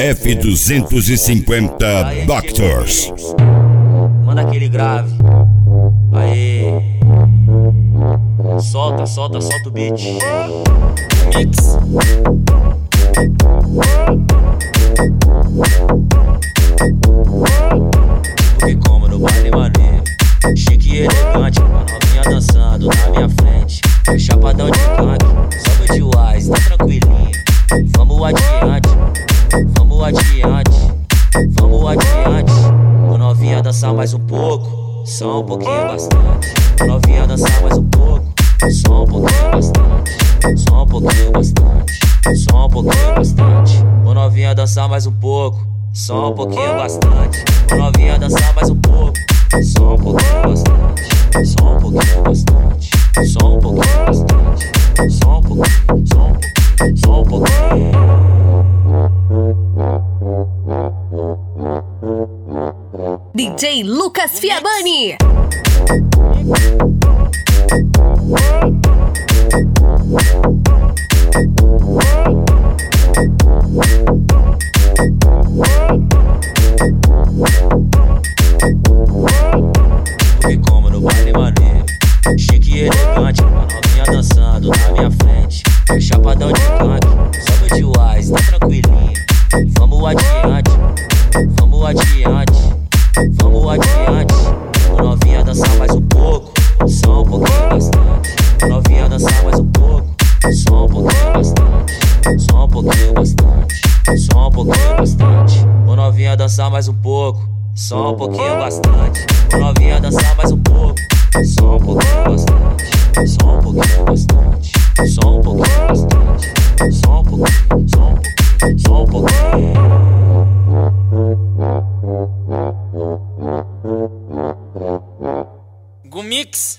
F250 Doctors. Manda aquele grave. Aê. Solta o beat. Mix. Porque como no baile maneiro, chique e elegante, a novinha dançando na minha frente. Eu chapadão de canque, sobe de wise, tá tranquilinho. Vamos adiante, vamos adiante, vamos adiante. O novinha dançar mais um pouco, só um pouquinho bastante. O novinha dançar mais um pouco, só um pouquinho bastante. Só um pouquinho bastante, só um pouquinho bastante. O novinha dançar mais um pouco, só um pouquinho bastante. O novinha dançar mais um pouco, só um pouquinho bastante. Só um pouquinho bastante, só um pouquinho bastante. Só um pouquinho, só um pouquinho, só um pouquinho. DJ Lucas Fiabani. Porque como no baile maneiro, chique e elegante, a novinha dançando na minha frente. Eu chapadão de canque, sobe de wise, tá tranquilinho. Vamos adiante, vamos adiante, vamos adiante. O novinha dançar mais um pouco, só um pouquinho bastante. O novinha dançar mais um pouco, só um pouquinho bastante. Só um pouquinho bastante, só um pouquinho bastante. O novinha dançar mais um pouco, só um pouquinho bastante. O novinha dançar mais um pouco, só um pouquinho bastante. Só um pouquinho bastante, só um pouquinho bastante. Só um pouquinho, só um pouquinho, só um pouquinho. Gumix.